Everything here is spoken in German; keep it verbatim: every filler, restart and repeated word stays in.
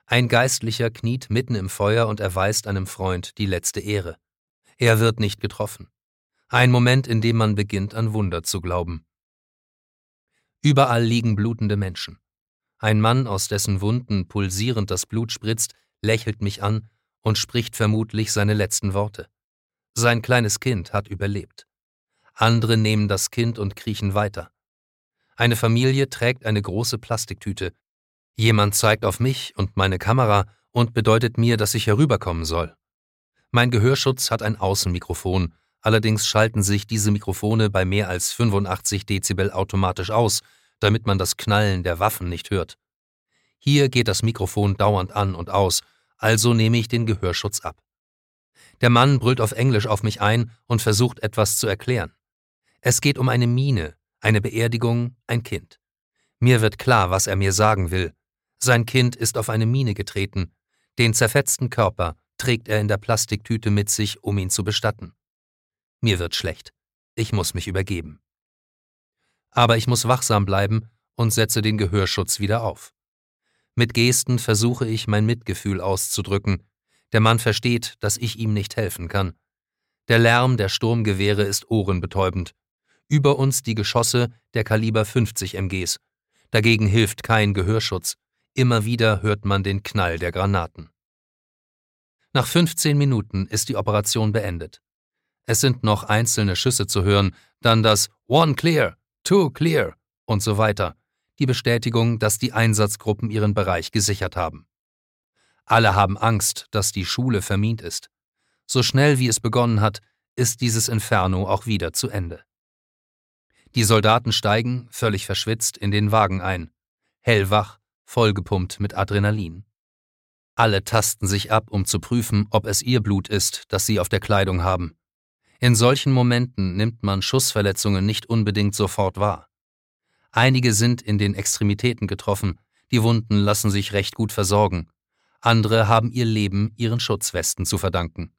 Ein Geistlicher kniet mitten im Feuer und erweist einem Freund die letzte Ehre. Er wird nicht getroffen. Ein Moment, in dem man beginnt, an Wunder zu glauben. Überall liegen blutende Menschen. Ein Mann, aus dessen Wunden pulsierend das Blut spritzt, lächelt mich an und spricht vermutlich seine letzten Worte. Sein kleines Kind hat überlebt. Andere nehmen das Kind und kriechen weiter. Eine Familie trägt eine große Plastiktüte. Jemand zeigt auf mich und meine Kamera und bedeutet mir, dass ich herüberkommen soll. Mein Gehörschutz hat ein Außenmikrofon, allerdings schalten sich diese Mikrofone bei mehr als fünfundachtzig Dezibel automatisch aus, damit man das Knallen der Waffen nicht hört. Hier geht das Mikrofon dauernd an und aus, also nehme ich den Gehörschutz ab. Der Mann brüllt auf Englisch auf mich ein und versucht etwas zu erklären. Es geht um eine Mine, eine Beerdigung, ein Kind. Mir wird klar, was er mir sagen will. Sein Kind ist auf eine Mine getreten. Den zerfetzten Körper trägt er in der Plastiktüte mit sich, um ihn zu bestatten. Mir wird schlecht. Ich muss mich übergeben. Aber ich muss wachsam bleiben und setze den Gehörschutz wieder auf. Mit Gesten versuche ich, mein Mitgefühl auszudrücken. Der Mann versteht, dass ich ihm nicht helfen kann. Der Lärm der Sturmgewehre ist ohrenbetäubend. Über uns die Geschosse der Kaliber fünfzig M Gs. Dagegen hilft kein Gehörschutz. Immer wieder hört man den Knall der Granaten. Nach fünfzehn Minuten ist die Operation beendet. Es sind noch einzelne Schüsse zu hören, dann das One clear, Two clear und so weiter. Die Bestätigung, dass die Einsatzgruppen ihren Bereich gesichert haben. Alle haben Angst, dass die Schule vermint ist. So schnell wie es begonnen hat, ist dieses Inferno auch wieder zu Ende. Die Soldaten steigen, völlig verschwitzt, in den Wagen ein. Hellwach, vollgepumpt mit Adrenalin. Alle tasten sich ab, um zu prüfen, ob es ihr Blut ist, das sie auf der Kleidung haben. In solchen Momenten nimmt man Schussverletzungen nicht unbedingt sofort wahr. Einige sind in den Extremitäten getroffen, die Wunden lassen sich recht gut versorgen. Andere haben ihr Leben ihren Schutzwesten zu verdanken.